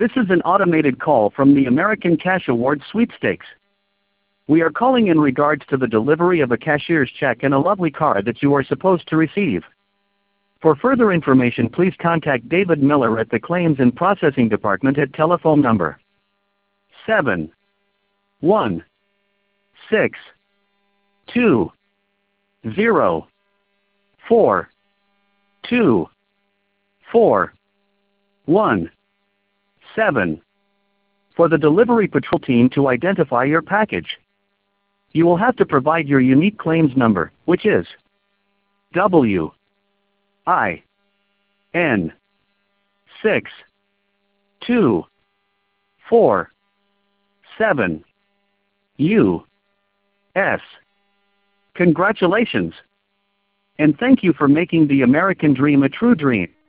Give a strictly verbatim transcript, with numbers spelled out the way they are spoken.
This is an automated call from the American Cash Award Sweepstakes. We are calling in regards to the delivery of a cashier's check and a lovely card that you are supposed to receive. For further information, please contact David Miller at the Claims and Processing Department at telephone number seven one six two zero four two four one seven for the delivery patrol team to identify your package. You will have to provide your unique claims number, which is W I N six two four seven U S. Congratulations! And thank you for making the American dream a true dream.